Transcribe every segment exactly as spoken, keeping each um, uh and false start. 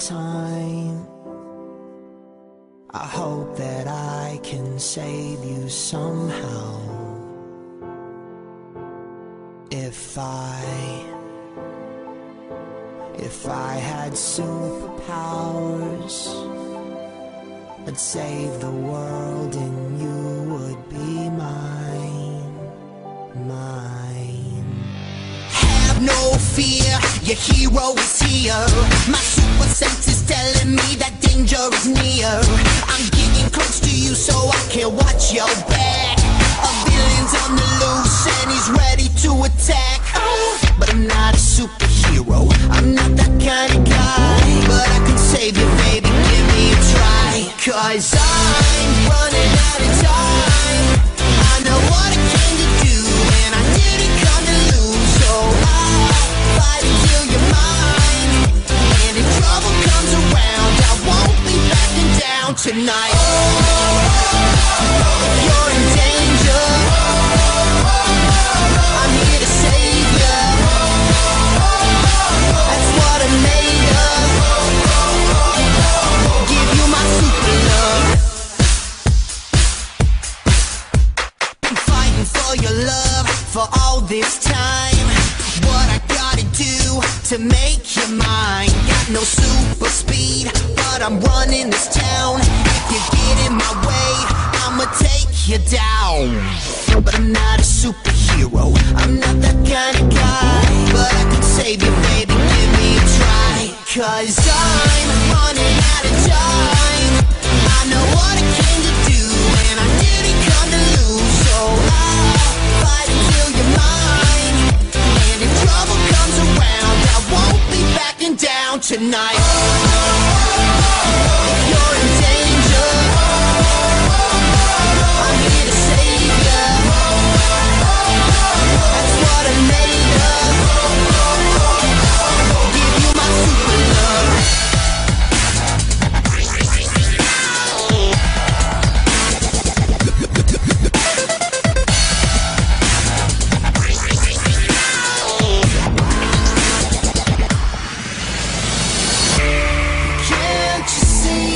time. I hope that I can save you somehow. If I, if I had superpowers, I'd save the world and you would be mine, mine. Have no fear, your hero is here. My super sense is telling me that danger is near. I'm getting close to you so I can watch your back. A villain's on the loose and he's ready to attack. But I'm not a superhero, I'm not that kind of guy. But I can save you, baby, give me a try. Cause I'm running out of time. I know what I came to do and I didn't come to lose. So I'll fight until you're mine. And if trouble comes around, I won't be backing down tonight. You're in danger, I'm here to save you. That's what I'm made of. Give you my super love. Been fighting for your love for all this time. What I gotta do to make you mine? Got no super speed, but I'm running this town. If you get in my way, I'ma take you down. But I'm not a superhero, I'm not that kind of guy. But I can save you, baby, give me a try. Cause I'm running out of time. I know what I came to do and I didn't come to lose. So I'll fight until you're mine. And if trouble comes around, I won't be backing down tonight. You're in danger, I'm here to save you. That's what I'm made of. Give you my super love. Can't you see?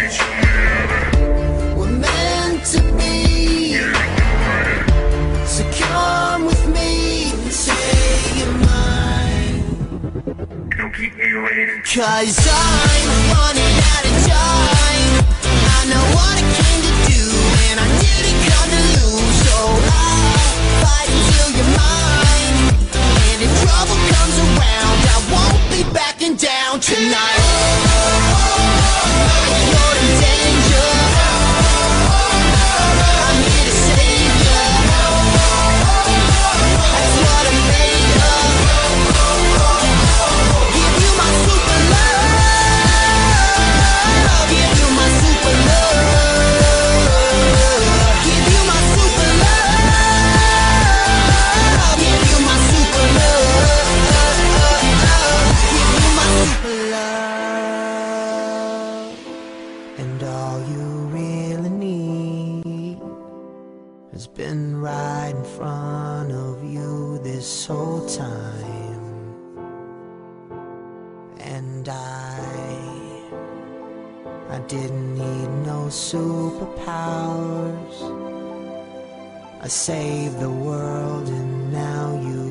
We're meant to be. So come with me and say you're mine. Don't keep me waiting. Cause I'm running out of time. I know what I came to do and I didn't come to lose. So I'll fight until you're mine. And if trouble comes around, I won't be backing down tonight. You're in danger, I'm here to save you. That's what I'm made of. Give you my super love. Give you my super love. Give you my super love. Give you my super love. Give you my super love. And all you really need has been right in front of you this whole time. And I, I didn't need no superpowers. I saved the world and now you